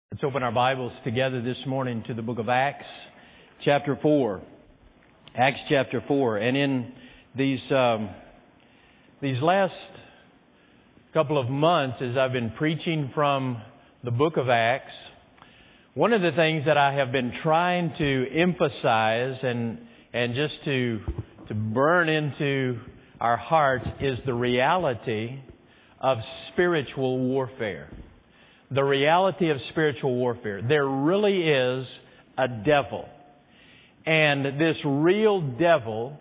Let's open our Bibles together this morning to the book of Acts, chapter 4. Acts chapter 4. And in these last couple of months, as I've been preaching from the book of Acts, one of the things that I have been trying to emphasize and just to burn into our hearts is the reality of spiritual warfare. The reality of spiritual warfare. There really is a devil. And this real devil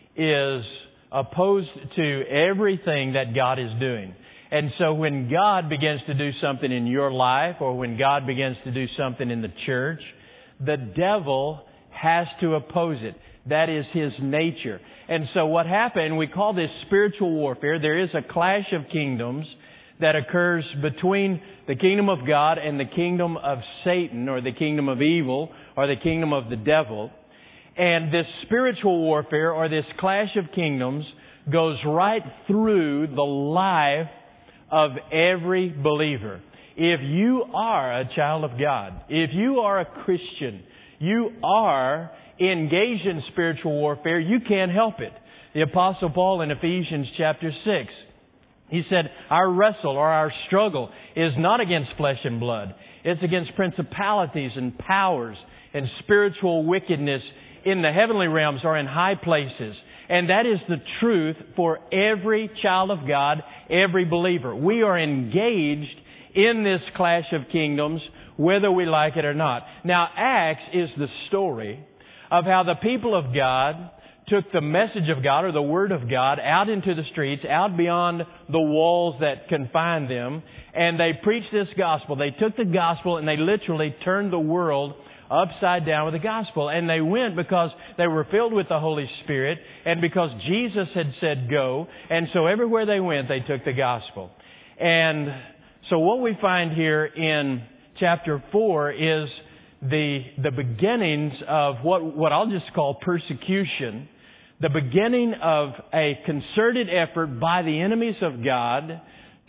is opposed to everything that God is doing. And so when God begins to do something in your life, or when God begins to do something in the church, the devil has to oppose it. That is his nature. And so what happened, we call this spiritual warfare. There is a clash of kingdoms that occurs between the kingdom of God and the kingdom of Satan, or the kingdom of evil, or the kingdom of the devil. And this spiritual warfare, or this clash of kingdoms, goes right through the life of every believer. If you are a child of God, if you are a Christian, you are engaged in spiritual warfare, you can't help it. The Apostle Paul in Ephesians chapter 6, he said, our wrestle or our struggle is not against flesh and blood. It's against principalities and powers and spiritual wickedness in the heavenly realms or in high places. And that is the truth for every child of God, every believer. We are engaged in this clash of kingdoms, whether we like it or not. Now, Acts is the story of how the people of God took the message of God, or the Word of God, out into the streets, out beyond the walls that confined them, and they preached this gospel. They took the gospel and they literally turned the world upside down with the gospel. And they went because they were filled with the Holy Spirit, and because Jesus had said go. And so everywhere they went, they took the gospel. And so what we find here in chapter 4 is the beginnings of what I'll just call persecution, the beginning of a concerted effort by the enemies of God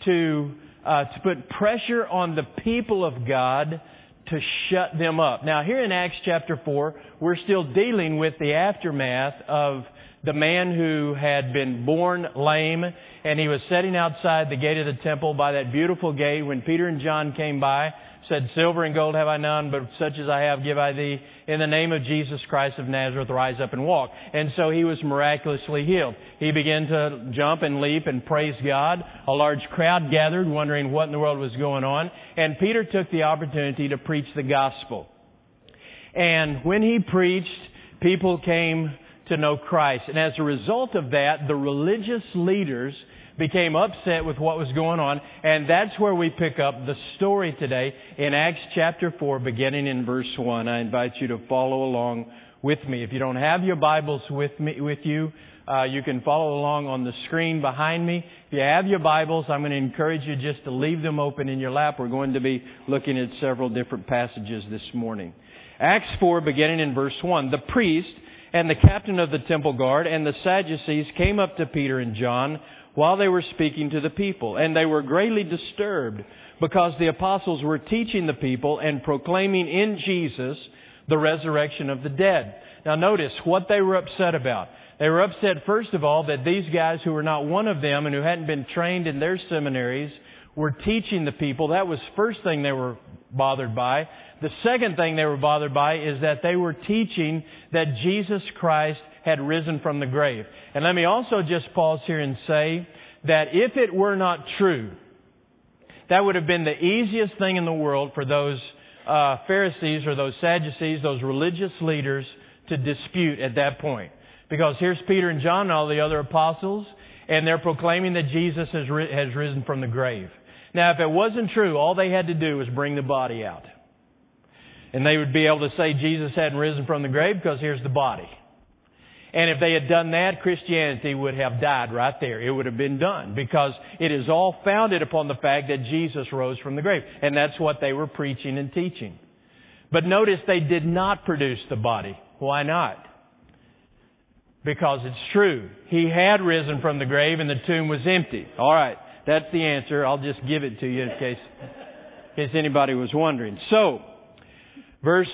to put pressure on the people of God to shut them up. Now, here in Acts chapter 4, we're still dealing with the aftermath of the man who had been born lame, and he was sitting outside the gate of the temple by that beautiful gate when Peter and John came by, said, silver and gold have I none, but such as I have give I thee. In the name of Jesus Christ of Nazareth, rise up and walk. And so he was miraculously healed. He began to jump and leap and praise God. A large crowd gathered, wondering what in the world was going on. And Peter took the opportunity to preach the gospel. And when he preached, people came to know Christ. And as a result of that, the religious leaders became upset with what was going on. And that's where we pick up the story today in Acts chapter 4, beginning in verse 1. I invite you to follow along with me. If you don't have your Bibles with you, you can follow along on the screen behind me. If you have your Bibles, I'm going to encourage you just to leave them open in your lap. We're going to be looking at several different passages this morning. Acts 4, beginning in verse 1. The priest and the captain of the temple guard and the Sadducees came up to Peter and John while they were speaking to the people. And they were greatly disturbed because the apostles were teaching the people and proclaiming in Jesus the resurrection of the dead. Now notice what they were upset about. They were upset, first of all, that these guys who were not one of them and who hadn't been trained in their seminaries were teaching the people. That was the first thing they were bothered by. The second thing they were bothered by is that they were teaching that Jesus Christ had risen from the grave. And let me also just pause here and say that if it were not true, that would have been the easiest thing in the world for those Pharisees or those Sadducees, those religious leaders, to dispute at that point. Because here's Peter and John and all the other apostles, and they're proclaiming that Jesus has risen from the grave. Now, if it wasn't true, all they had to do was bring the body out. And they would be able to say Jesus hadn't risen from the grave because here's the body. And if they had done that, Christianity would have died right there. It would have been done because it is all founded upon the fact that Jesus rose from the grave. And that's what they were preaching and teaching. But notice they did not produce the body. Why not? Because it's true. He had risen from the grave and the tomb was empty. All right. That's the answer. I'll just give it to you in case. in case anybody was wondering. So, verse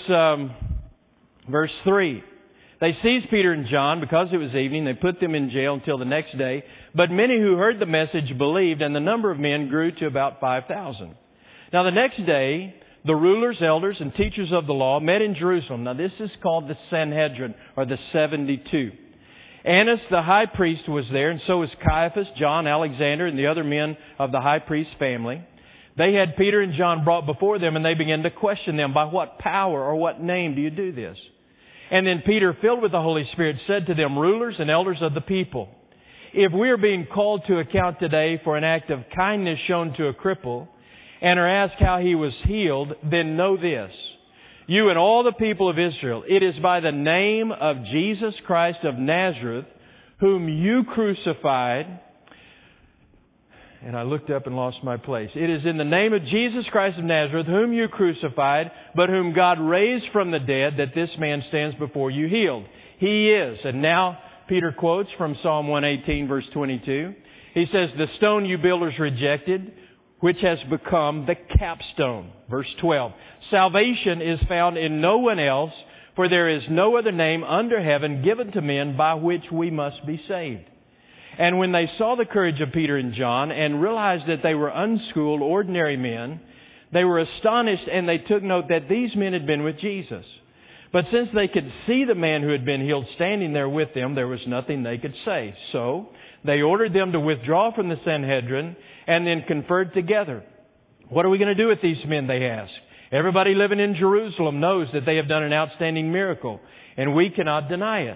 3. They seized Peter and John because it was evening. They put them in jail until the next day. But many who heard the message believed, and the number of men grew to about 5,000. Now the next day, the rulers, elders, and teachers of the law met in Jerusalem. Now this is called the Sanhedrin, or the 72. Annas the high priest was there, and so was Caiaphas, John, Alexander, and the other men of the high priest's family. They had Peter and John brought before them, and they began to question them, by what power or what name do you do this? And then Peter, filled with the Holy Spirit, said to them, rulers and elders of the people, if we are being called to account today for an act of kindness shown to a cripple, and are asked how he was healed, then know this, you and all the people of Israel, it is by the name of Jesus Christ of Nazareth, whom you crucified. And I looked up and lost my place. It is in the name of Jesus Christ of Nazareth, whom you crucified, but whom God raised from the dead, that this man stands before you healed. He is. And now Peter quotes from Psalm 118, verse 22. He says, the stone you builders rejected, which has become the capstone. Verse 12. Salvation is found in no one else, for there is no other name under heaven given to men by which we must be saved. And when they saw the courage of Peter and John and realized that they were unschooled, ordinary men, they were astonished, and they took note that these men had been with Jesus. But since they could see the man who had been healed standing there with them, there was nothing they could say. So they ordered them to withdraw from the Sanhedrin and then conferred together. What are we going to do with these men, they asked. Everybody living in Jerusalem knows that they have done an outstanding miracle, and we cannot deny it.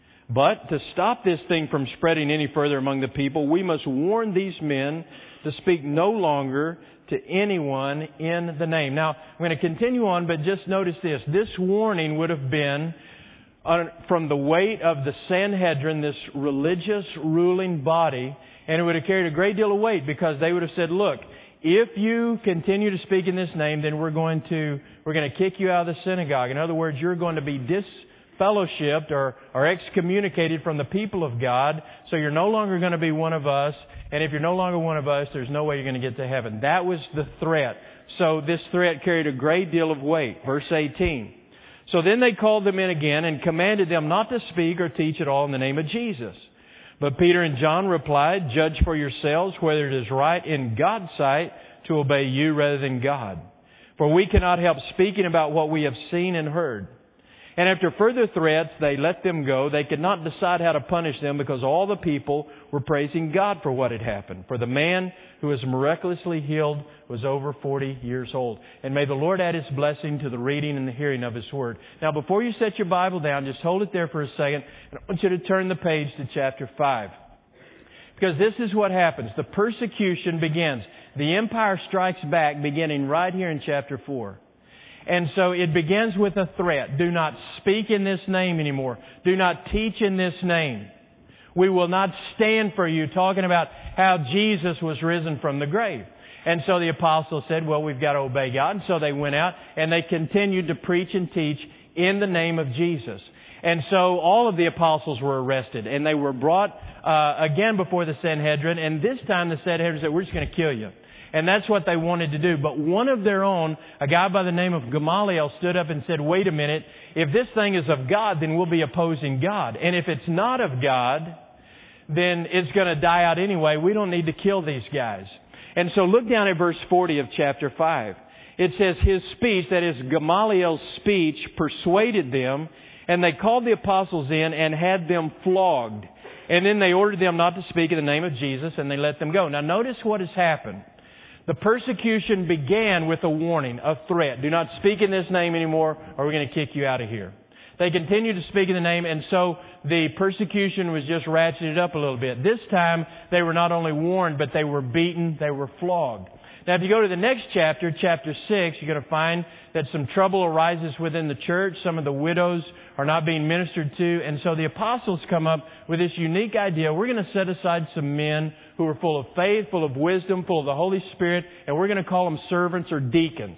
But to stop this thing from spreading any further among the people, we must warn these men to speak no longer to anyone in the name. Now, I'm going to continue on, but just notice this. This warning would have been from the weight of the Sanhedrin, this religious ruling body, and it would have carried a great deal of weight, because they would have said, look, if you continue to speak in this name, then we're going to kick you out of the synagogue. In other words, you're going to be disfellowshipped or excommunicated from the people of God, so you're no longer going to be one of us. And if you're no longer one of us, there's no way you're going to get to heaven. That was the threat. So this threat carried a great deal of weight. Verse 18. So then they called them in again and commanded them not to speak or teach at all in the name of Jesus. But Peter and John replied, judge for yourselves whether it is right in God's sight to obey you rather than God. For we cannot help speaking about what we have seen and heard. And after further threats, they let them go. They could not decide how to punish them, because all the people were praising God for what had happened. For the man who was miraculously healed was over 40 years old. And may the Lord add His blessing to the reading and the hearing of His Word. Now, before you set your Bible down, just hold it there for a second. And I want you to turn the page to chapter 5. Because this is what happens. The persecution begins. The empire strikes back beginning right here in chapter 4. And so it begins with a threat. Do not speak in this name anymore. Do not teach in this name. We will not stand for you, talking about how Jesus was risen from the grave. And so the apostles said, well, we've got to obey God. And so they went out and they continued to preach and teach in the name of Jesus. And so all of the apostles were arrested, and they were brought again before the Sanhedrin. And this time the Sanhedrin said, we're just going to kill you. And that's what they wanted to do. But one of their own, a guy by the name of Gamaliel, stood up and said, wait a minute, if this thing is of God, then we'll be opposing God. And if it's not of God, then it's going to die out anyway. We don't need to kill these guys. And so look down at verse 40 of chapter 5. It says, his speech, that is Gamaliel's speech, persuaded them, and they called the apostles in and had them flogged. And then they ordered them not to speak in the name of Jesus, and they let them go. Now notice what has happened. The persecution began with a warning, a threat. Do not speak in this name anymore, or we're going to kick you out of here. They continued to speak in the name, and so the persecution was just ratcheted up a little bit. This time, they were not only warned, but they were beaten, they were flogged. Now, if you go to the next chapter, chapter 6, you're going to find that some trouble arises within the church. Some of the widows are not being ministered to. And so the apostles come up with this unique idea. We're going to set aside some men who are full of faith, full of wisdom, full of the Holy Spirit, and we're going to call them servants or deacons.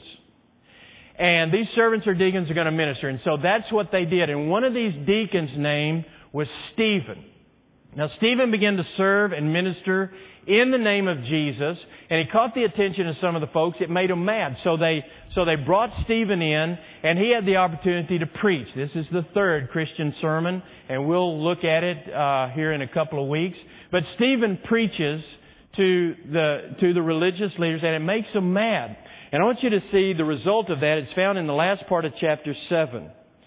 And these servants or deacons are going to minister. And so that's what they did. And one of these deacons' name was Stephen. Now Stephen began to serve and minister in the name of Jesus, and he caught the attention of some of the folks. It made them mad. So they brought Stephen in, and he had the opportunity to preach. This is the third Christian sermon, and we'll look at it here in a couple of weeks. But Stephen preaches to the religious leaders, and it makes them mad. And I want you to see the result of that. It's found in the last part of chapter 7.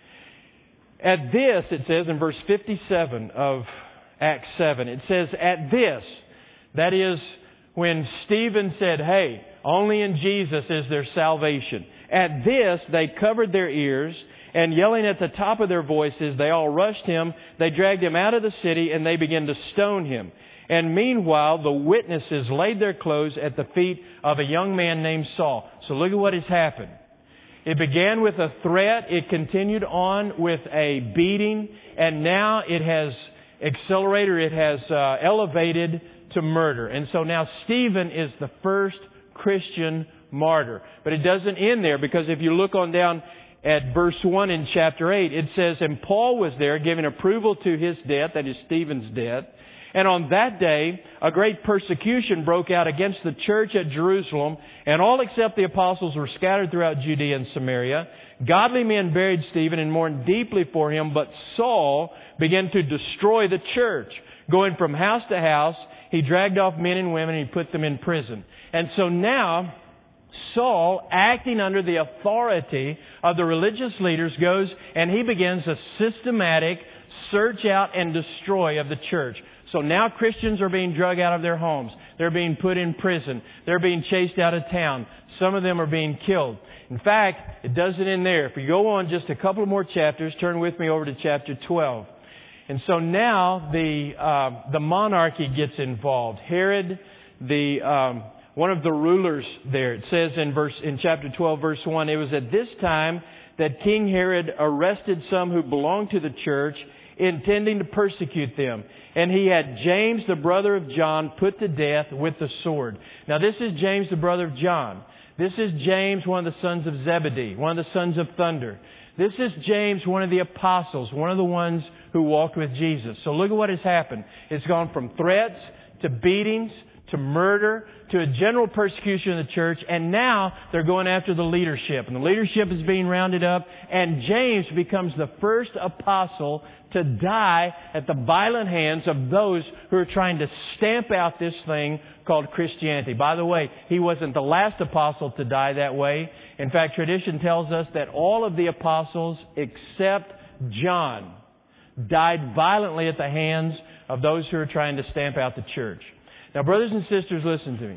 At this, it says in verse 57 of Acts 7, it says, at this, that is when Stephen said, hey, only in Jesus is there salvation. At this, they covered their ears, and yelling at the top of their voices, they all rushed him. They dragged him out of the city, and they began to stone him. And meanwhile, the witnesses laid their clothes at the feet of a young man named Saul. So look at what has happened. It began with a threat. It continued on with a beating. And now it has accelerated, it has elevated to murder. And so now Stephen is the first Christian martyr. But it doesn't end there, because if you look on down at verse 1 in chapter 8, it says, and Paul was there giving approval to his death, that is Stephen's death. And on that day, a great persecution broke out against the church at Jerusalem, and all except the apostles were scattered throughout Judea and Samaria. Godly men buried Stephen and mourned deeply for him, but Saul began to destroy the church. Going from house to house, he dragged off men and women and he put them in prison. And so now, Saul, acting under the authority of the religious leaders, goes and he begins a systematic search out and destroy of the church. So now Christians are being drug out of their homes. They're being put in prison. They're being chased out of town. Some of them are being killed. In fact, it doesn't end there. If you go on just a couple more chapters, turn with me over to chapter 12. And so now the monarchy gets involved. Herod, one of the rulers there, it says in chapter 12, verse 1, it was at this time that King Herod arrested some who belonged to the church, intending to persecute them. And he had James, the brother of John, put to death with the sword. Now this is James, the brother of John. This is James, one of the sons of Zebedee, one of the sons of thunder. This is James, one of the apostles, one of the ones who walked with Jesus. So look at what has happened. It's gone from threats to beatings to murder to a general persecution of the church, and now they're going after the leadership. And the leadership is being rounded up, and James becomes the first apostle to die at the violent hands of those who are trying to stamp out this thing called Christianity. By the way, he wasn't the last apostle to die that way. In fact, tradition tells us that all of the apostles except John died violently at the hands of those who are trying to stamp out the church. Now, brothers and sisters, listen to me.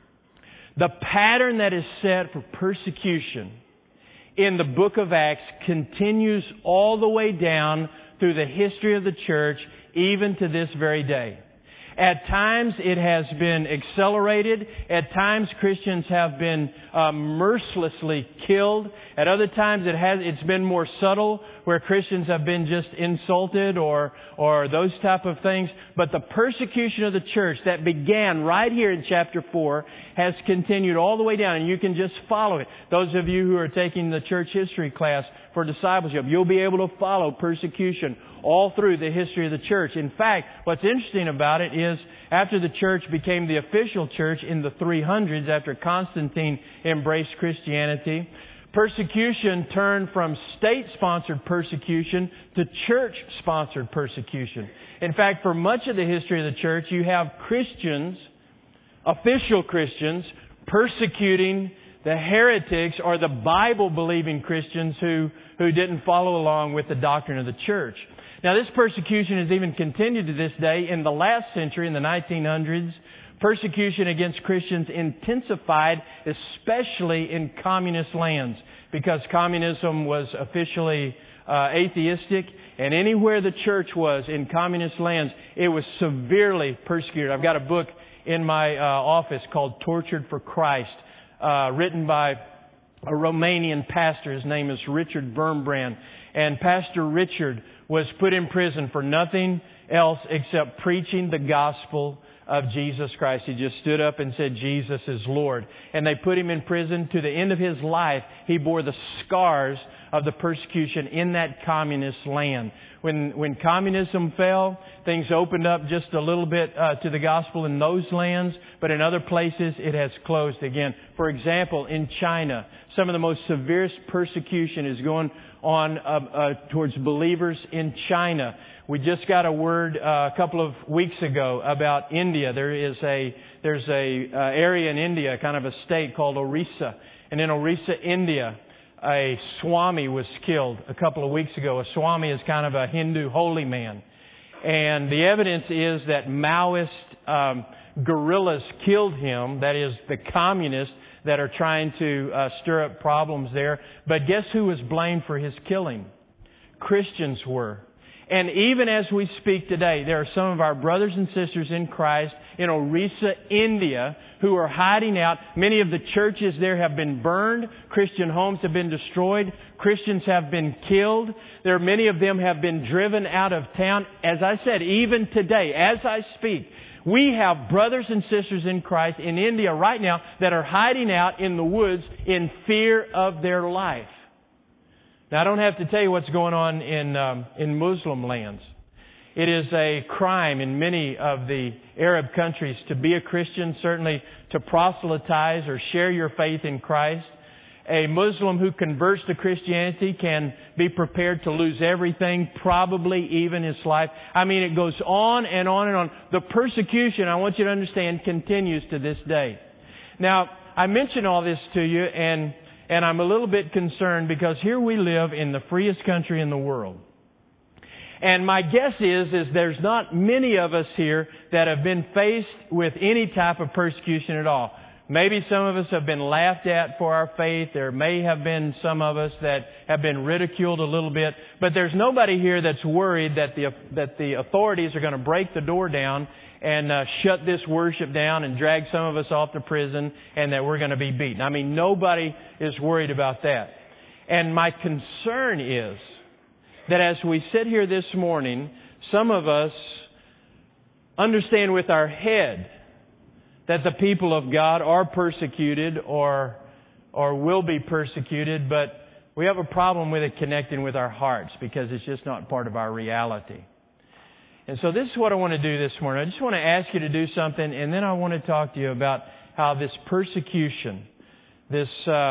The pattern that is set for persecution in the book of Acts continues all the way down through the history of the church, even to this very day. At times it has been accelerated. At times Christians have been mercilessly killed. At other times it's been more subtle, where Christians have been just insulted or those type of things. But the persecution of the church that began right here in chapter 4 has continued all the way down, and you can just follow it. Those of you who are taking the church history class for discipleship, you'll be able to follow persecution all through the history of the church. In fact, what's interesting about it is after the church became the official church in the 300s, after Constantine embraced Christianity, persecution turned from state-sponsored persecution to church-sponsored persecution. In fact, for much of the history of the church, you have Christians, official Christians, persecuting the heretics or the Bible-believing Christians who didn't follow along with the doctrine of the church. Now, this persecution has even continued to this day. In the last century, in the 1900s, persecution against Christians intensified, especially in communist lands, because communism was officially atheistic, and anywhere the church was in communist lands, it was severely persecuted. I've got a book in my office called Tortured for Christ, written by a Romanian pastor. His name is Richard Wurmbrand. And Pastor Richard was put in prison for nothing else except preaching the gospel of Jesus Christ. He just stood up and said, Jesus is Lord. And they put him in prison. To the end of his life, he bore the scars of the persecution in that communist land. When communism fell, things opened up just a little bit to the gospel in those lands, but in other places it has closed again. For example, in China, some of the most severest persecution is going on towards believers in China. We just got a word a couple of weeks ago about India. There's a area in India, kind of a state called Orissa. And in Orissa, India, a Swami was killed a couple of weeks ago. A Swami is kind of a Hindu holy man. And the evidence is that Maoist guerrillas killed him, that is, the communists that are trying to stir up problems there. But guess who was blamed for his killing? Christians were. And even as we speak today, there are some of our brothers and sisters in Christ in Orissa, India, who are hiding out. Many of the churches there have been burned. Christian homes have been destroyed. Christians have been killed. Many of them have been driven out of town. As I said, even today, as I speak, we have brothers and sisters in Christ in India right now that are hiding out in the woods in fear of their life. Now, I don't have to tell you what's going on in Muslim lands. It is a crime in many of the Arab countries to be a Christian, certainly to proselytize or share your faith in Christ. A Muslim who converts to Christianity can be prepared to lose everything, probably even his life. I mean, it goes on and on and on. The persecution, I want you to understand, continues to this day. Now, I mention all this to you, and I'm a little bit concerned because here we live in the freest country in the world. And my guess is there's not many of us here that have been faced with any type of persecution at all. Maybe some of us have been laughed at for our faith. There may have been some of us that have been ridiculed a little bit. But there's nobody here that's worried that the authorities are going to break the door down and shut this worship down and drag some of us off to prison and that we're going to be beaten. I mean, nobody is worried about that. And my concern is that as we sit here this morning, some of us understand with our head that the people of God are persecuted or will be persecuted, but we have a problem with it connecting with our hearts because it's just not part of our reality. And so this is what I want to do this morning. I just want to ask you to do something, and then I want to talk to you about how this persecution, this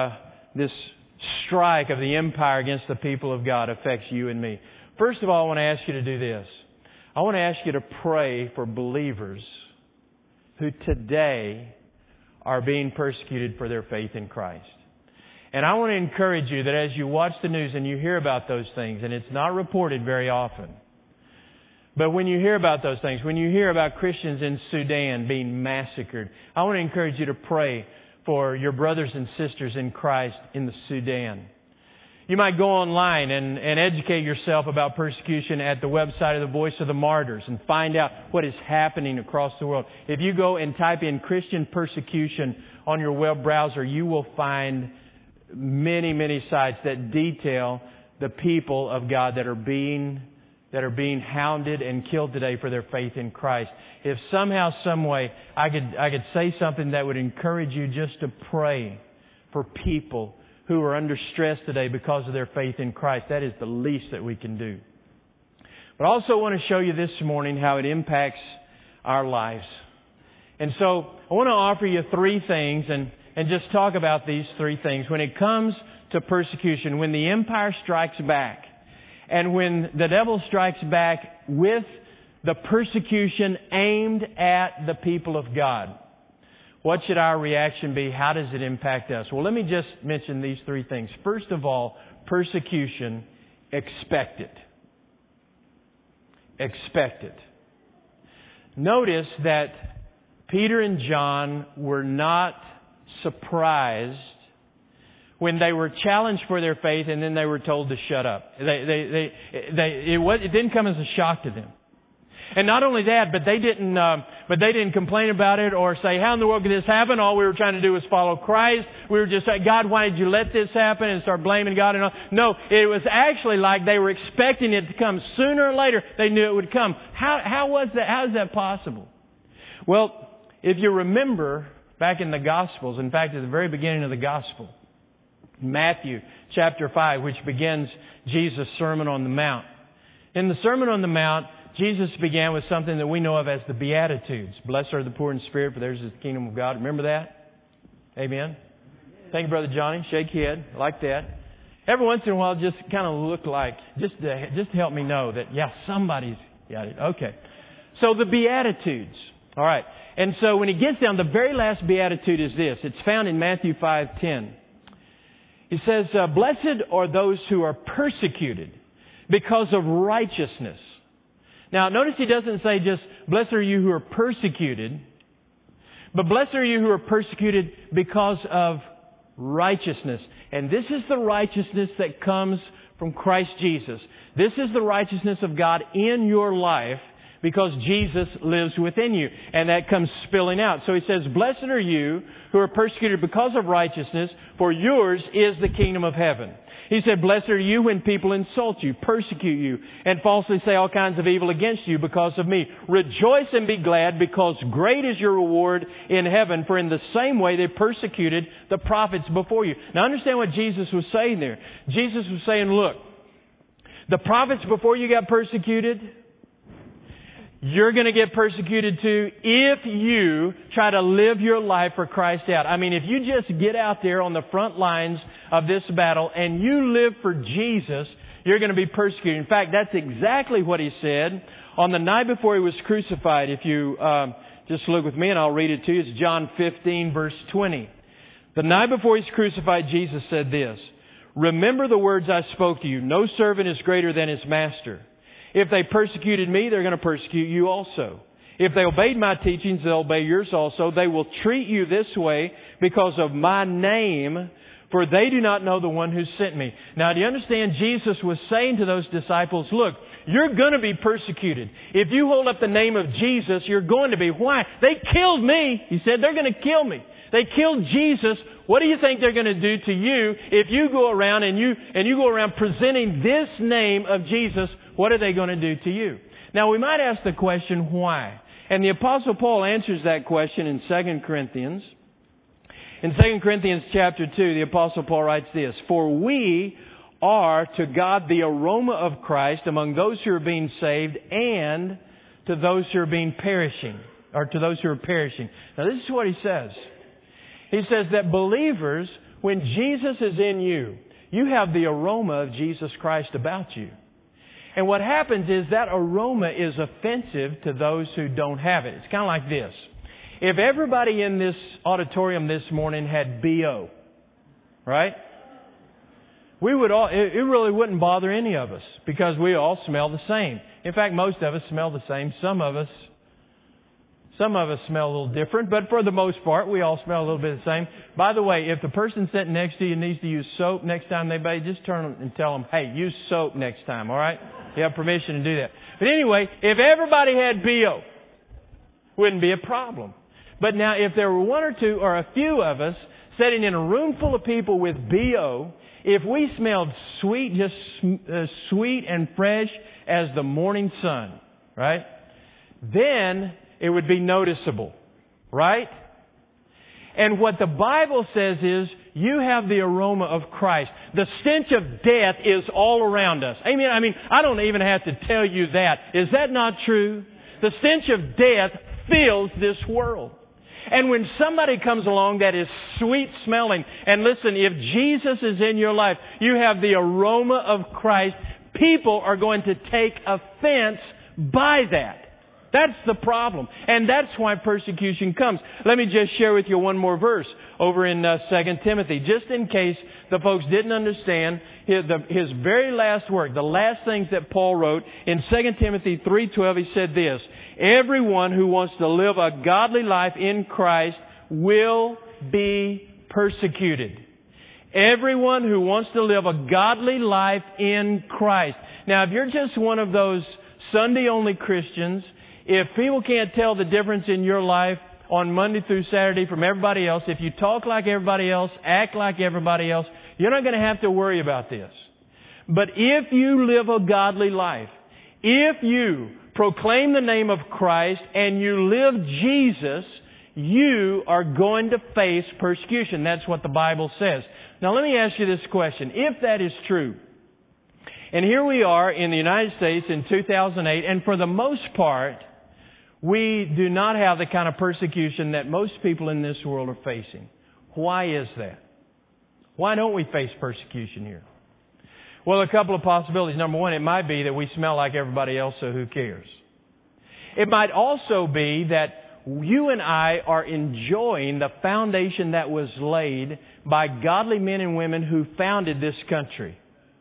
strike of the empire against the people of God affects you and me. First of all, I want to ask you to do this. I want to ask you to pray for believers who today are being persecuted for their faith in Christ. And I want to encourage you that as you watch the news and you hear about those things, and it's not reported very often, but when you hear about those things, when you hear about Christians in Sudan being massacred, I want to encourage you to pray for your brothers and sisters in Christ in the Sudan. You might go online and educate yourself about persecution at the website of the Voice of the Martyrs and find out what is happening across the world. If you go and type in Christian persecution on your web browser, you will find many, many sites that detail the people of God that are being hounded and killed today for their faith in Christ. If somehow, some way, I could say something that would encourage you just to pray for people who are under stress today because of their faith in Christ, that is the least that we can do. But I also want to show you this morning how it impacts our lives. And so I want to offer you three things and just talk about these three things. When it comes to persecution, when the empire strikes back, and when the devil strikes back with the persecution aimed at the people of God, what should our reaction be? How does it impact us? Well, let me just mention these three things. First of all, persecution, expect it. Expect it. Notice that Peter and John were not surprised when they were challenged for their faith and then they were told to shut up. It didn't come as a shock to them. And not only that, but they didn't complain about it or say, how in the world could this happen? All we were trying to do was follow Christ. We were just like, God, why did you let this happen? And start blaming God and all. No, it was actually like they were expecting it to come sooner or later. They knew it would come. How was that? How is that possible? Well, if you remember back in the Gospels, in fact, at the very beginning of the Gospel, Matthew chapter 5, which begins Jesus' Sermon on the Mount. In the Sermon on the Mount, Jesus began with something that we know of as the Beatitudes. Blessed are the poor in spirit, for theirs is the kingdom of God. Remember that? Amen. Thank you, Brother Johnny. Shake your head. I like that. Every once in a while, just kind of look like, just to help me know that, yeah, somebody's got it. Okay. So the Beatitudes. All right. And so when he gets down, the very last Beatitude is this. It's found in Matthew 5:10. He says, blessed are those who are persecuted because of righteousness. Now, notice he doesn't say just, blessed are you who are persecuted, but blessed are you who are persecuted because of righteousness. And this is the righteousness that comes from Christ Jesus. This is the righteousness of God in your life because Jesus lives within you. And that comes spilling out. So he says, blessed are you who are persecuted because of righteousness, for yours is the kingdom of heaven. He said, blessed are you when people insult you, persecute you, and falsely say all kinds of evil against you because of me. Rejoice and be glad, because great is your reward in heaven, for in the same way they persecuted the prophets before you. Now understand what Jesus was saying there. Jesus was saying, look, the prophets before you got persecuted, you're going to get persecuted too if you try to live your life for Christ out. I mean, if you just get out there on the front lines of this battle and you live for Jesus, you're going to be persecuted. In fact, that's exactly what he said on the night before he was crucified. If you just look with me and I'll read it to you. It's John 15, verse 20. The night before he's crucified, Jesus said this, remember the words I spoke to you. No servant is greater than his master. If they persecuted me, they're going to persecute you also. If they obeyed my teachings, they'll obey yours also. They will treat you this way because of my name, for they do not know the one who sent me. Now, do you understand? Jesus was saying to those disciples, look, you're going to be persecuted. If you hold up the name of Jesus, you're going to be. Why? They killed me. He said, they're going to kill me. They killed Jesus. What do you think they're going to do to you if you go around and you go around presenting this name of Jesus? What are they going to do to you? Now, we might ask the question, why? And the Apostle Paul answers that question in 2 Corinthians. In 2 Corinthians chapter 2, the Apostle Paul writes this, for we are to God the aroma of Christ among those who are being saved and to those who are being perishing, or to those who are perishing. Now, this is what he says. He says that believers, when Jesus is in you, you have the aroma of Jesus Christ about you. And what happens is that aroma is offensive to those who don't have it. It's kind of like this. If everybody in this auditorium this morning had BO, right? We would all, it really wouldn't bother any of us because we all smell the same. In fact, most of us smell the same. Some of us smell a little different, but for the most part, we all smell a little bit the same. By the way, if the person sitting next to you needs to use soap next time they bathe, just turn and tell them, hey, use soap next time, all right? You have permission to do that. But anyway, if everybody had BO, wouldn't be a problem. But now, if there were one or two or a few of us sitting in a room full of people with BO, if we smelled sweet, just sweet and fresh as the morning sun, right? Then it would be noticeable, right? And what the Bible says is, you have the aroma of Christ. The stench of death is all around us. Amen. I mean, I don't even have to tell you that. Is that not true? The stench of death fills this world. And when somebody comes along that is sweet smelling, and listen, if Jesus is in your life, you have the aroma of Christ, people are going to take offense by that. That's the problem. And that's why persecution comes. Let me just share with you one more verse over in 2 Timothy, just in case the folks didn't understand his very last work, the last things that Paul wrote. In 2 Timothy 3:12, he said this, everyone who wants to live a godly life in Christ will be persecuted. Everyone who wants to live a godly life in Christ. Now, if you're just one of those Sunday-only Christians, if people can't tell the difference in your life on Monday through Saturday from everybody else, if you talk like everybody else, act like everybody else, you're not going to have to worry about this. But if you live a godly life, if you proclaim the name of Christ and you live Jesus, you are going to face persecution. That's what the Bible says. Now let me ask you this question. If that is true, and here we are in the United States in 2008, and for the most part, we do not have the kind of persecution that most people in this world are facing. Why is that? Why don't we face persecution here? Well, a couple of possibilities. Number one, it might be that we smell like everybody else, so who cares? It might also be that you and I are enjoying the foundation that was laid by godly men and women who founded this country.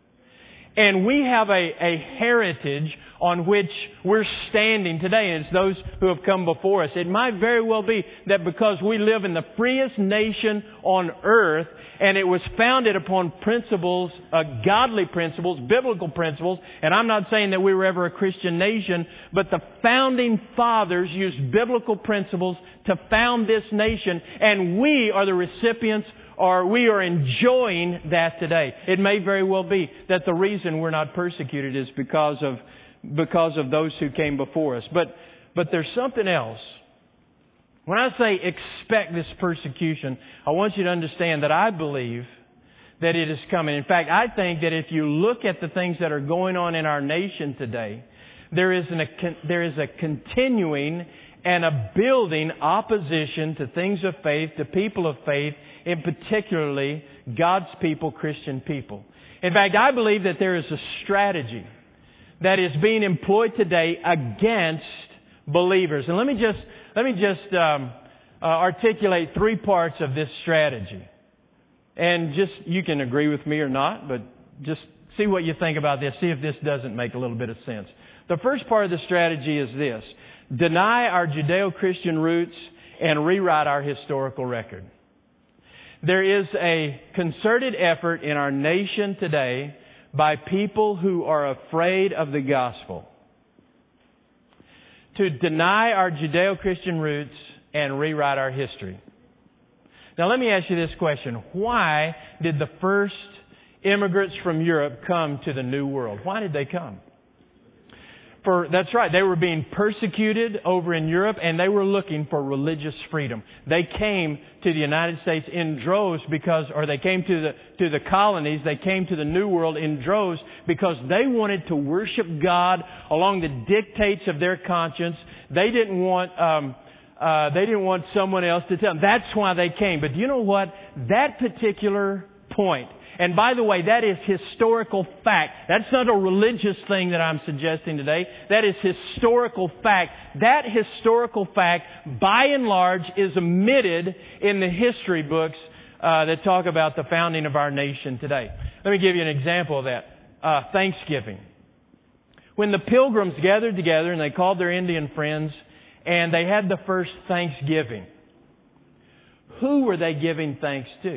And we have a heritage on which we're standing today, and it's those who have come before us. It might very well be that because we live in the freest nation on earth, and it was founded upon principles, godly principles, biblical principles, and I'm not saying that we were ever a Christian nation, but the founding fathers used biblical principles to found this nation, and we are the recipients, or we are enjoying that today. It may very well be that the reason we're not persecuted is because of those who came before us. But there's something else. When I say expect this persecution, I want you to understand that I believe that it is coming. In fact, I think that if you look at the things that are going on in our nation today, there is a continuing and a building opposition to things of faith, to people of faith, and particularly God's people, Christian people. In fact, I believe that there is a strategy that is being employed today against believers. And let me just articulate three parts of this strategy. And you can agree with me or not, but just see what you think about this. See if this doesn't make a little bit of sense. The first part of the strategy is this: deny our Judeo-Christian roots and rewrite our historical record. There is a concerted effort in our nation today by people who are afraid of the gospel to deny our Judeo-Christian roots and rewrite our history. Now let me ask you this question. Why did the first immigrants from Europe come to the New World? Why did they come? That's right, they were being persecuted over in Europe, and they were looking for religious freedom. They came to the United States in droves they came to the colonies, they came to the New World in droves because they wanted to worship God along the dictates of their conscience. They didn't want someone else to tell them. That's why they came. But you know what? That particular point, and by the way, that is historical fact. That's not a religious thing that I'm suggesting today. That is historical fact. That historical fact, by and large, is omitted in the history books that talk about the founding of our nation today. Let me give you an example of that. Thanksgiving. When the Pilgrims gathered together and they called their Indian friends and they had the first Thanksgiving, who were they giving thanks to?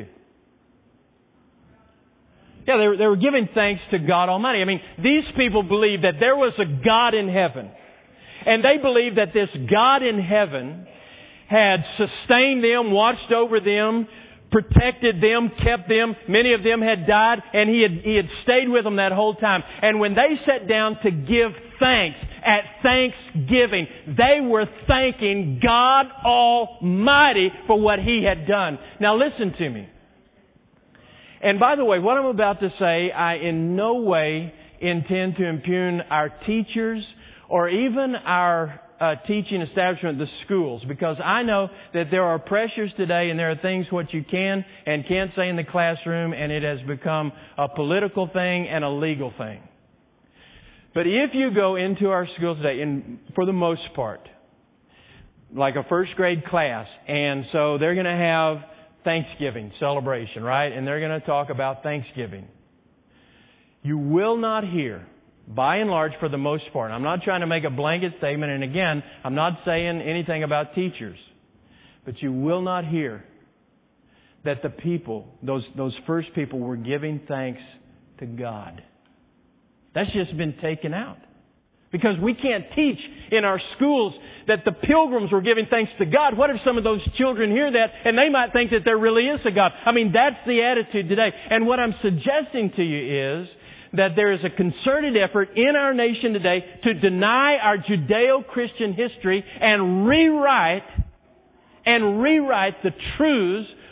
Yeah, they were giving thanks to God Almighty. I mean, these people believed that there was a God in heaven. And they believed that this God in heaven had sustained them, watched over them, protected them, kept them. Many of them had died, and He had stayed with them that whole time. And when they sat down to give thanks at Thanksgiving, they were thanking God Almighty for what He had done. Now listen to me. And by the way, what I'm about to say, I in no way intend to impugn our teachers or even our teaching establishment, the schools, because I know that there are pressures today and there are things what you can and can't say in the classroom, and it has become a political thing and a legal thing. But if you go into our schools today, and for the most part, like a first grade class, and so they're going to have Thanksgiving celebration, right? And they're going to talk about Thanksgiving. You will not hear, by and large, for the most part, I'm not trying to make a blanket statement, and again, I'm not saying anything about teachers, but you will not hear that the people, those first people, were giving thanks to God. That's just been taken out. Because we can't teach in our schools that the Pilgrims were giving thanks to God. What if some of those children hear that and they might think that there really is a God? I mean, that's the attitude today. And what I'm suggesting to you is that there is a concerted effort in our nation today to deny our Judeo-Christian history and rewrite the truths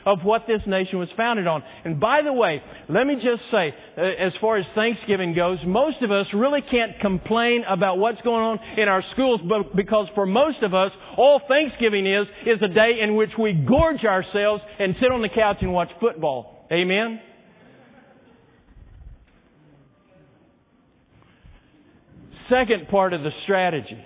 of what this nation was founded on. And by the way, let me just say, as far as Thanksgiving goes, most of us really can't complain about what's going on in our schools, but because for most of us, all Thanksgiving is a day in which we gorge ourselves and sit on the couch and watch football. Amen? Second part of the strategy.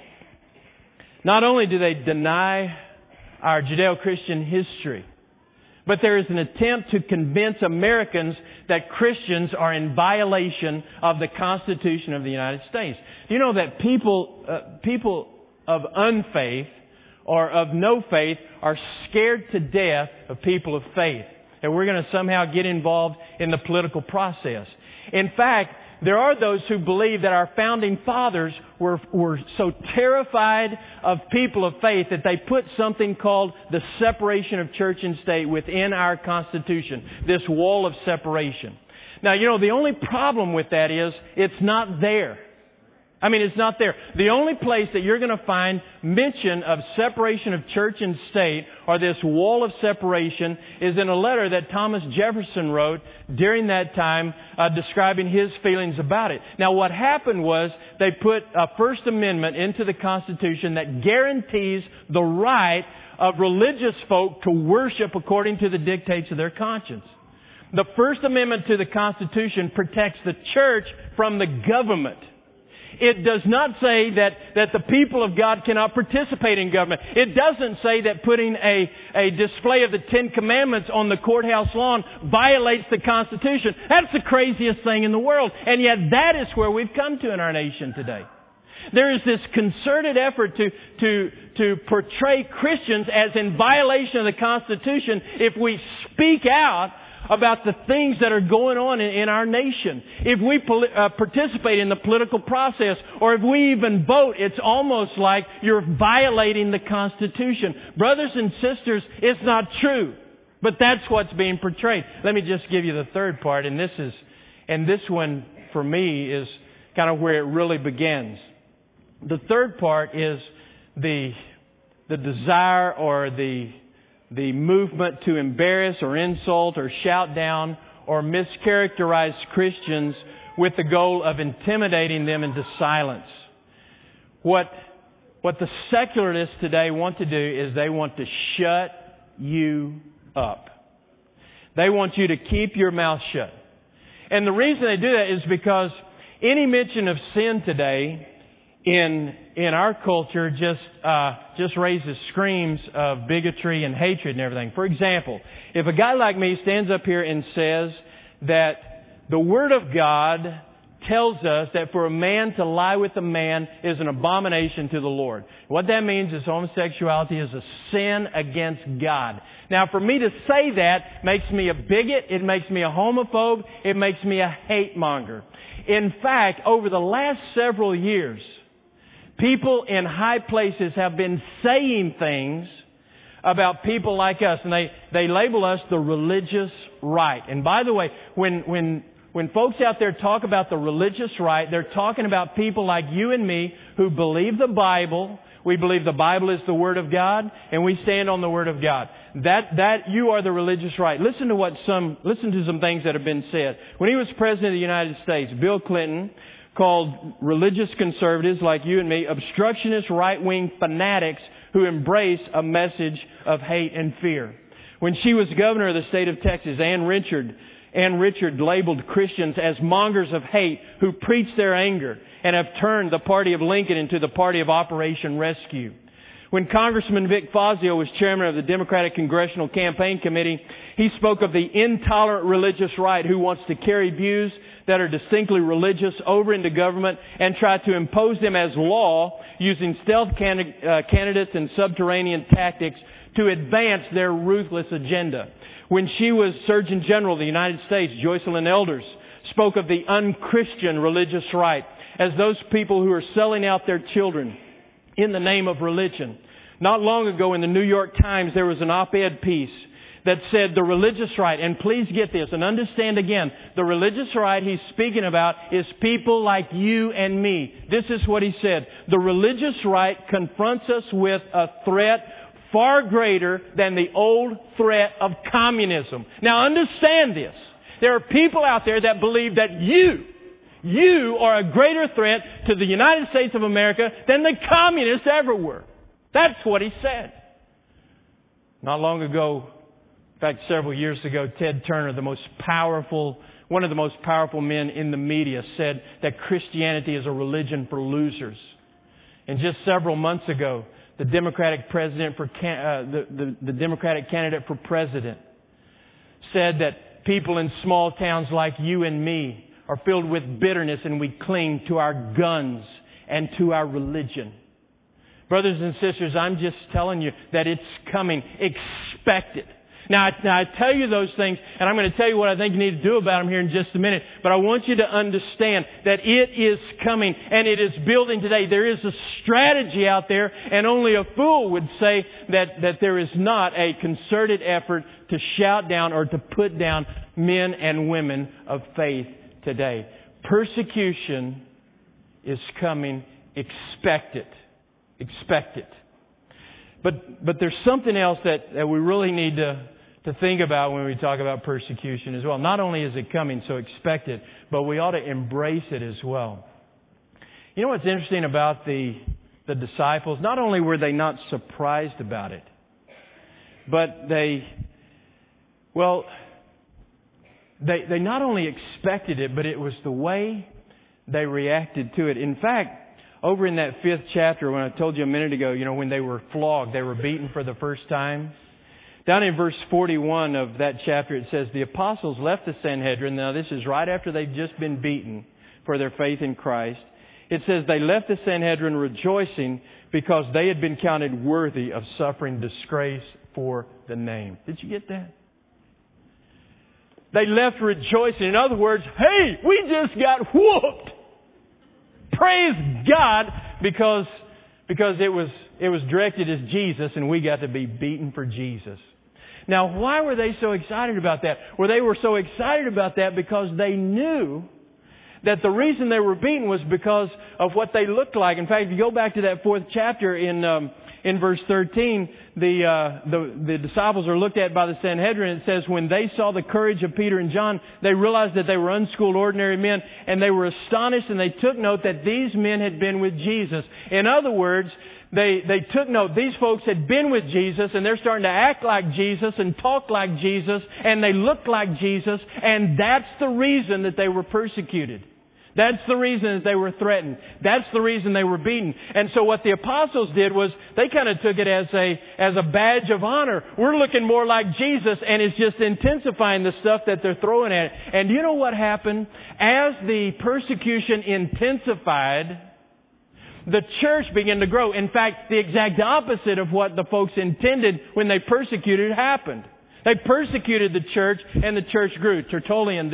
Not only do they deny our Judeo-Christian history, but there is an attempt to convince Americans that Christians are in violation of the Constitution of the United States. You know that people of unfaith or of no faith are scared to death of people of faith. And we're going to somehow get involved in the political process. In fact, there are those who believe that our founding fathers were so terrified of people of faith that they put something called the separation of church and state within our Constitution, this wall of separation. Now, you know, the only problem with that is it's not there. I mean, it's not there. The only place that you're going to find mention of separation of church and state, or this wall of separation, is in a letter that Thomas Jefferson wrote during that time, describing his feelings about it. Now, what happened was they put a First Amendment into the Constitution that guarantees the right of religious folk to worship according to the dictates of their conscience. The First Amendment to the Constitution protects the church from the government. It does not say that the people of God cannot participate in government. It doesn't say that putting a display of the Ten Commandments on the courthouse lawn violates the Constitution. That's the craziest thing in the world. And yet that is where we've come to in our nation today. There is this concerted effort to portray Christians as in violation of the Constitution if we speak out about the things that are going on in our nation. If we participate in the political process, or if we even vote, it's almost like you're violating the Constitution. Brothers and sisters, it's not true. But that's what's being portrayed. Let me just give you the third part, and this one for me is kind of where it really begins. The third part is the desire or the movement to embarrass or insult or shout down or mischaracterize Christians with the goal of intimidating them into silence. What the secularists today want to do is they want to shut you up. They want you to keep your mouth shut. And the reason they do that is because any mention of sin today in our culture just raises screams of bigotry and hatred and everything. For example, if a guy like me stands up here and says that the Word of God tells us that for a man to lie with a man is an abomination to the Lord. What that means is homosexuality is a sin against God. Now, for me to say that makes me a bigot, it makes me a homophobe, it makes me a hate monger. In fact, over the last several years, people in high places have been saying things about people like us, and they label us the religious right. And by the way, when folks out there talk about the religious right, they're talking about people like you and me who believe the Bible. We believe the Bible is the Word of God, and we stand on the Word of God. That you are the religious right. Listen to some things that have been said. When he was President of the United States, Bill Clinton called religious conservatives like you and me obstructionist right-wing fanatics who embrace a message of hate and fear. When she was governor of the state of Texas, Ann Richard labeled Christians as mongers of hate who preach their anger and have turned the party of Lincoln into the party of Operation Rescue. When Congressman Vic Fazio was chairman of the Democratic Congressional Campaign Committee, he spoke of the intolerant religious right who wants to carry views that are distinctly religious over into government and try to impose them as law using stealth candidates and subterranean tactics to advance their ruthless agenda. When she was Surgeon General of the United States, Joycelyn Elders spoke of the unchristian religious right as those people who are selling out their children in the name of religion. Not long ago in the New York Times, there was an op-ed piece that said the religious right, and please get this and understand again, the religious right he's speaking about is people like you and me. This is what he said. The religious right confronts us with a threat far greater than the old threat of communism. Now understand this. There are people out there that believe that you are a greater threat to the United States of America than the communists ever were. That's what he said. Not long ago, in fact, several years ago, Ted Turner, one of the most powerful men in the media, said that Christianity is a religion for losers. And just several months ago, the Democratic president the Democratic candidate for president said that people in small towns like you and me are filled with bitterness and we cling to our guns and to our religion. Brothers and sisters, I'm just telling you that it's coming. Expect it. Now I tell you those things, and I'm going to tell you what I think you need to do about them here in just a minute. But I want you to understand that it is coming, and it is building today. There is a strategy out there, and only a fool would say that there is not a concerted effort to shout down or to put down men and women of faith today. Persecution is coming. Expect it. Expect it. But there's something else that we really need to think about when we talk about persecution as well. Not only is it coming, so expect it, but we ought to embrace it as well. You know what's interesting about the disciples? Not only were they not surprised about it, but they not only expected it, but it was the way they reacted to it. In fact, over in that 5th chapter, when I told you a minute ago, when they were flogged, they were beaten for the first time. Down in verse 41 of that chapter, it says, the apostles left the Sanhedrin. Now, this is right after they'd just been beaten for their faith in Christ. It says they left the Sanhedrin rejoicing because they had been counted worthy of suffering disgrace for the name. Did you get that? They left rejoicing. In other words, hey, we just got whooped. Praise God, because it was directed as Jesus and we got to be beaten for Jesus. Now, why were they so excited about that? Well, they were so excited about that because they knew that the reason they were beaten was because of what they looked like. In fact, if you go back to that 4th chapter in verse 13, the disciples are looked at by the Sanhedrin. It says, when they saw the courage of Peter and John, they realized that they were unschooled, ordinary men, and they were astonished, and they took note that these men had been with Jesus. In other words, they took note. These folks had been with Jesus, and they're starting to act like Jesus and talk like Jesus, and they look like Jesus, and that's the reason that they were persecuted. That's the reason that they were threatened. That's the reason they were beaten. And so what the apostles did was they kind of took it as a badge of honor. We're looking more like Jesus, and it's just intensifying the stuff that they're throwing at it. And you know what happened? As the persecution intensified, the church began to grow. In fact, the exact opposite of what the folks intended when they persecuted happened. They persecuted the church, and the church grew. Tertullian,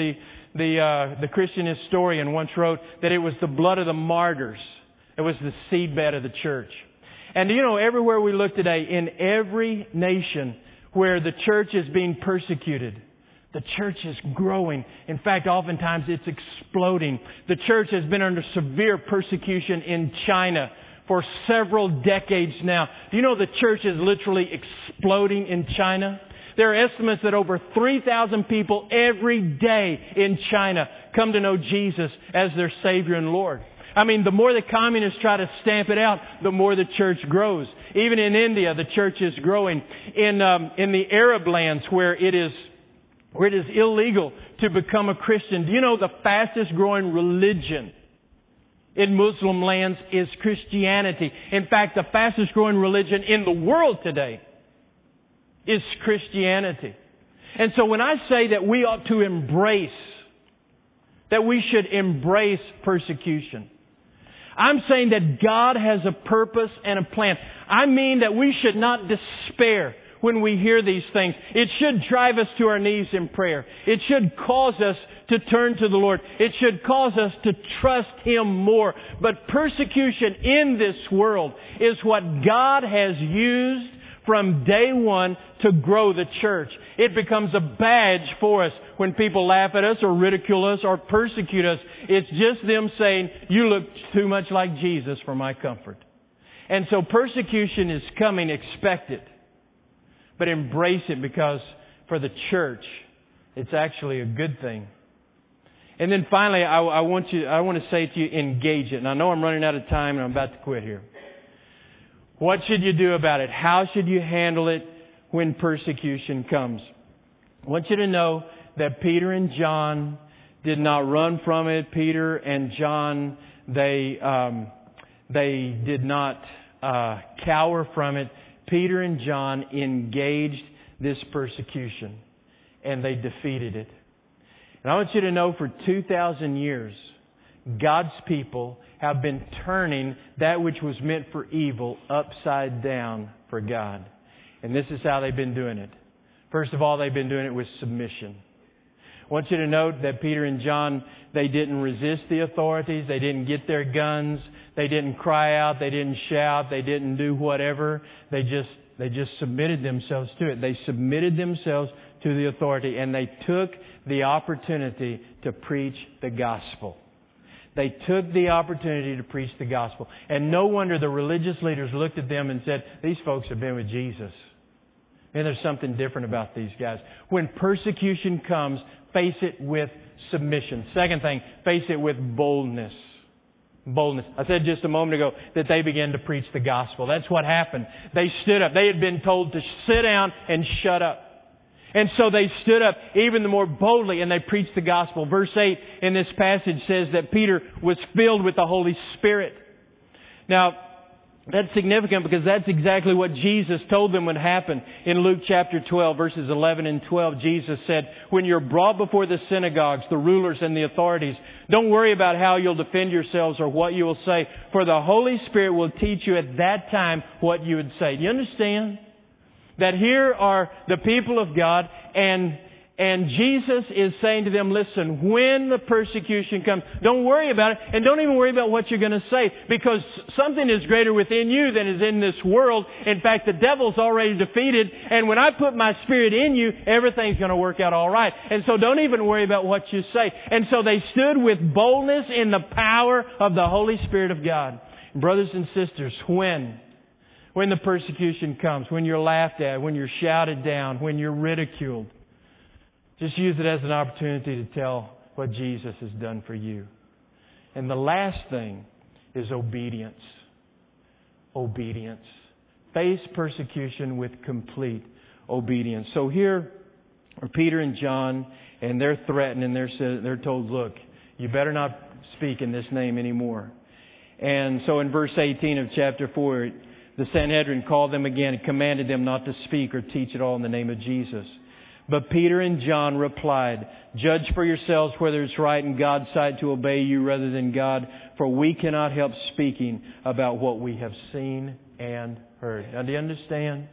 the Christian historian, once wrote that it was the blood of the martyrs. It was the seedbed of the church. And everywhere we look today, in every nation where the church is being persecuted, the church is growing. In fact, oftentimes it's exploding. The church has been under severe persecution in China for several decades now. Do you know the church is literally exploding in China? There are estimates that over 3,000 people every day in China come to know Jesus as their Savior and Lord. I mean, the more the communists try to stamp it out, the more the church grows. Even in India, the church is growing. In the Arab lands where it is illegal to become a Christian. Do you know the fastest growing religion in Muslim lands is Christianity? In fact, the fastest growing religion in the world today is Christianity. And so when I say that we ought to embrace, that we should embrace persecution, I'm saying that God has a purpose and a plan. I mean that we should not despair when we hear these things. It should drive us to our knees in prayer. It should cause us to turn to the Lord. It should cause us to trust Him more. But persecution in this world is what God has used from day one to grow the church. It becomes a badge for us when people laugh at us or ridicule us or persecute us. It's just them saying, you look too much like Jesus for my comfort. And so persecution is coming. Expect it. but embrace it, because for the church, it's actually a good thing. And then finally, I want to say to you, engage it. And I know I'm running out of time and I'm about to quit here. What should you do about it? How should you handle it when persecution comes? I want you to know that Peter and John did not run from it. Peter and John, they did not cower from it. Peter and John engaged this persecution, and they defeated it. And I want you to know, for 2,000 years, God's people have been turning that which was meant for evil upside down for God. And this is how they've been doing it. First of all, they've been doing it with submission. I want you to note that Peter and John, they didn't resist the authorities. They didn't get their guns. They didn't cry out. They didn't shout. They didn't do whatever. They just submitted themselves to it. They submitted themselves to the authority, and they took the opportunity to preach the gospel. They took the opportunity to preach the gospel. And no wonder the religious leaders looked at them and said, these folks have been with Jesus. And there's something different about these guys. When persecution comes, face it with submission. Second thing, face it with boldness. Boldness. I said just a moment ago that they began to preach the gospel. That's what happened. They stood up. They had been told to sit down and shut up. And so they stood up even the more boldly, and they preached the gospel. Verse 8 in this passage says that Peter was filled with the Holy Spirit. Now, that's significant because that's exactly what Jesus told them would happen. In Luke chapter 12, verses 11 and 12, Jesus said, when you're brought before the synagogues, the rulers and the authorities, don't worry about how you'll defend yourselves or what you will say, for the Holy Spirit will teach you at that time what you would say. Do you understand? That here are the people of God, and Jesus is saying to them, listen, when the persecution comes, don't worry about it, and don't even worry about what you're going to say, because something is greater within you than is in this world. In fact, the devil's already defeated, and when I put my Spirit in you, everything's going to work out all right. And so don't even worry about what you say. And so they stood with boldness in the power of the Holy Spirit of God. Brothers and sisters, when the persecution comes, when you're laughed at, when you're shouted down, when you're ridiculed, just use it as an opportunity to tell what Jesus has done for you. And the last thing is obedience. Obedience. Face persecution with complete obedience. So here are Peter and John, and they're threatened, and they're told, look, you better not speak in this name anymore. And so in verse 18 of chapter 4, the Sanhedrin called them again and commanded them not to speak or teach at all in the name of Jesus. But Peter and John replied, judge for yourselves whether it's right in God's sight to obey you rather than God, for we cannot help speaking about what we have seen and heard. Now, do you understand?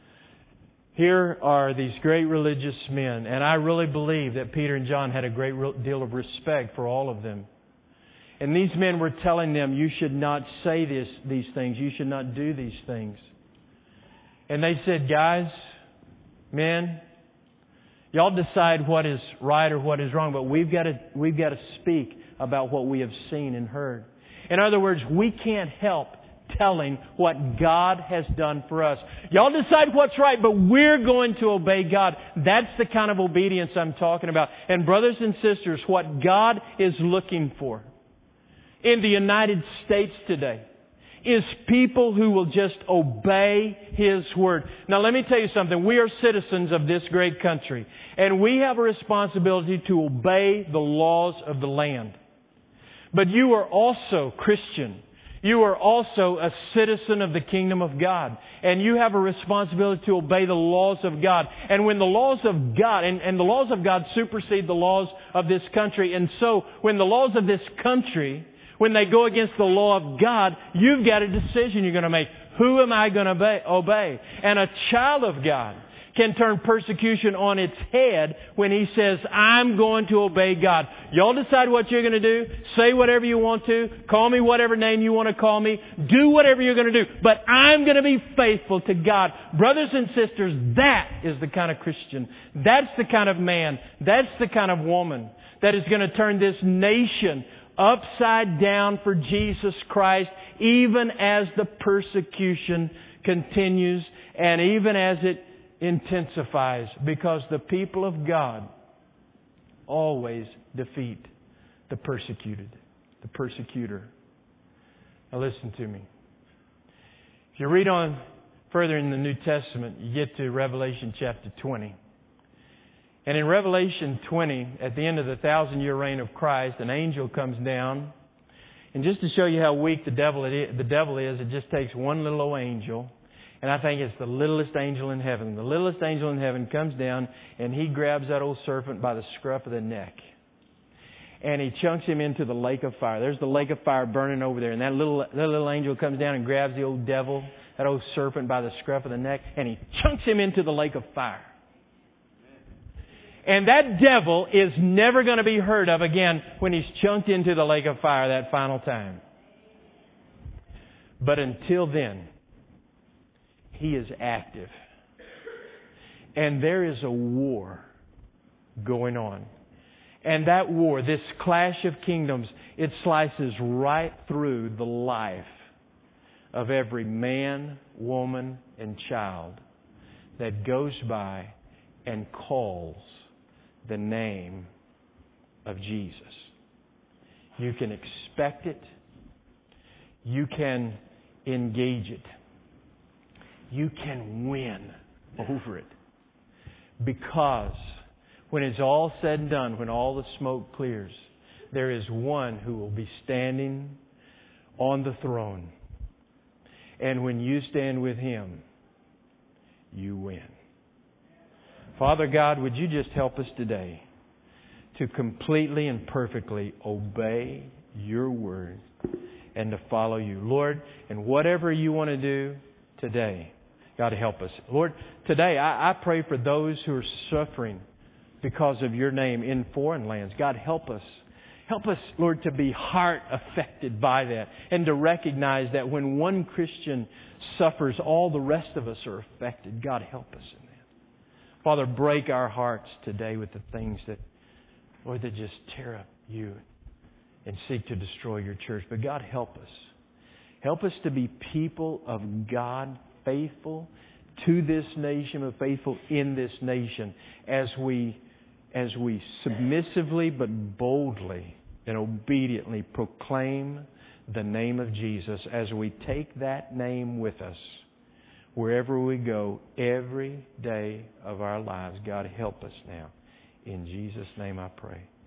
Here are these great religious men, and I really believe that Peter and John had a great deal of respect for all of them. And these men were telling them, you should not say these things. You should not do these things. And they said, guys, men, y'all decide what is right or what is wrong, but we've got to speak about what we have seen and heard. In other words, we can't help telling what God has done for us. Y'all decide what's right, but we're going to obey God. That's the kind of obedience I'm talking about. And brothers and sisters, what God is looking for in the United States today is people who will just obey His Word. Now let me tell you something. We are citizens of this great country, and we have a responsibility to obey the laws of the land. But you are also Christian. You are also a citizen of the kingdom of God. And you have a responsibility to obey the laws of God. And when the laws of God, and the laws of God supersede the laws of this country. And so when the laws of this country, when they go against the law of God, you've got a decision you're going to make. Who am I going to obey? And a child of God can turn persecution on its head when he says, I'm going to obey God. Y'all decide what you're going to do. Say whatever you want to. Call me whatever name you want to call me. Do whatever you're going to do. But I'm going to be faithful to God. Brothers and sisters, that is the kind of Christian. That's the kind of man. That's the kind of woman that is going to turn this nation upside down for Jesus Christ, even as the persecution continues and even as intensifies because the people of God always defeat the persecuted, the persecutor. Now listen to me. If you read on further in the New Testament, you get to Revelation chapter 20. And in Revelation 20, at the end of the 1,000-year reign of Christ, an angel comes down. And just to show you how weak the devil is, it just takes one little old angel. And I think it's the littlest angel in heaven. The littlest angel in heaven comes down and he grabs that old serpent by the scruff of the neck. And he chunks him into the lake of fire. There's the lake of fire burning over there. And that little angel comes down and grabs the old devil, that old serpent by the scruff of the neck, and he chunks him into the lake of fire. And that devil is never going to be heard of again when he's chunked into the lake of fire that final time. But until then, he is active. And there is a war going on. And that war, this clash of kingdoms, it slices right through the life of every man, woman, and child that goes by and calls the name of Jesus. You can expect it. You can engage it. You can win over it. Because when it's all said and done, when all the smoke clears, there is one who will be standing on the throne. And when you stand with Him, you win. Father God, would you just help us today to completely and perfectly obey your word and to follow you. Lord, and whatever you want to do today, God, help us. Lord, today I pray for those who are suffering because of your name in foreign lands. God, help us. Help us, Lord, to be heart affected by that and to recognize that when one Christian suffers, all the rest of us are affected. God, help us in that. Father, break our hearts today with the things that, Lord, that just tear up you and seek to destroy your church. But God, help us. Help us to be people of God, faithful to this nation, but faithful in this nation as we submissively but boldly and obediently proclaim the name of Jesus as we take that name with us wherever we go every day of our lives. God, help us now. In Jesus' name I pray.